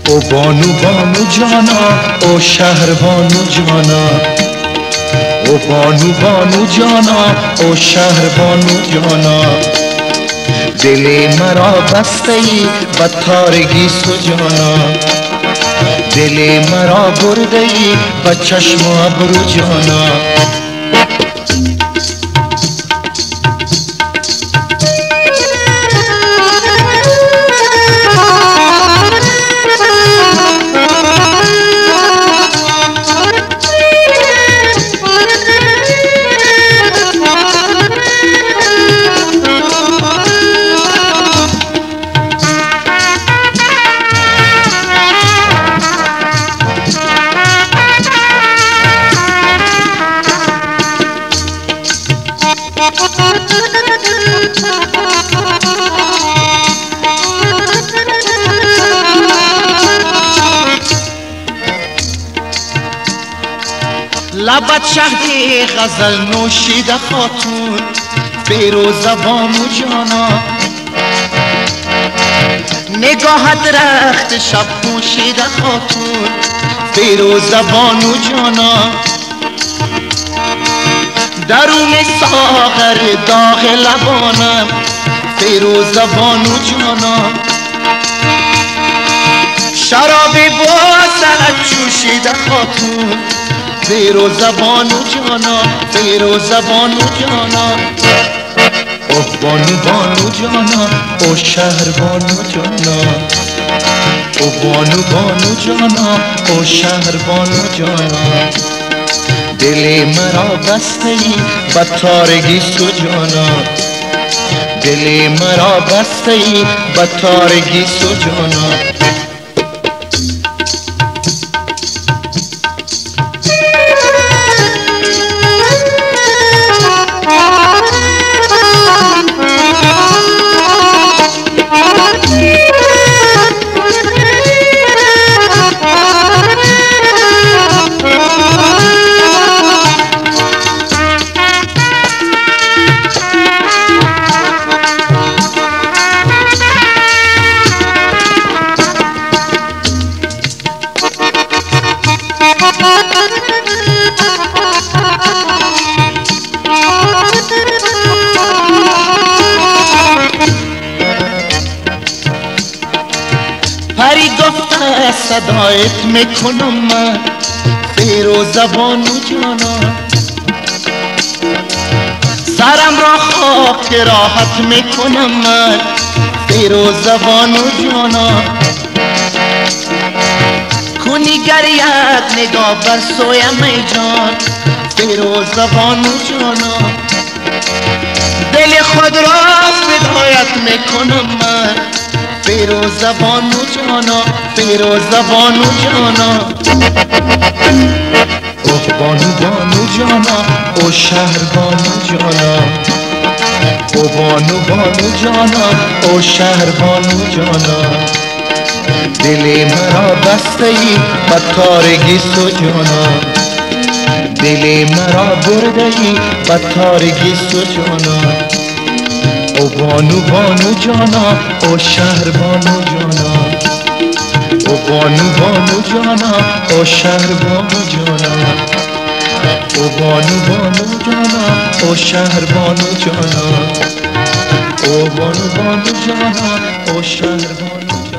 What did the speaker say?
او بانو بانو جانا او شهر بانو جانا او بانو بانو جانا او شهر بانو جانا دل مرا بسته ای به تارگی سجانا دل مرا برده ای به چشم و ابرو جانا لبت شهد غزل نوشیده خاتون فیروزه بانو جانا نگاهت رخت شب پوشیده خاتون فیروزه بانو جانا درون ساغر داغ لبانم فیروزه بانو جانا شراب بازد جوشیده خاتون فیروزه بانو جانا فیروزه بانو جانا او بانو بانو جانا او شهر بانو جانا او بانو بانو جانا او شهر بانو جانا دل مرا بسته ای به تارگی سجانا دل مرا بسته ای به تارگی سجانا پری گفته صدایت میکنم من فیروزه بانو جانا سرم را خاک راحت میکنم من فیروزه بانو جانا کنی گریت نگاه بر سویم ای جان فیروزه بانو جانا دل خود را فدایت میکنم من فیروزه بانو جانا فیروزه بانو جانا او بانو بانو جانا او شهر بانو جانا او بانو بانو جانا او شهر بانو جانا دل مرا بسته ای به تارگی سجانا دل مرا برده ای به تارگی سجانا او بانو بانو جانا او شهر بانو جانا او بانو بانو جانا او شهر بانو جانا او بانو بانو جانا او شهر بانو جانا او بانو بانو جانا او شهر بانو جانا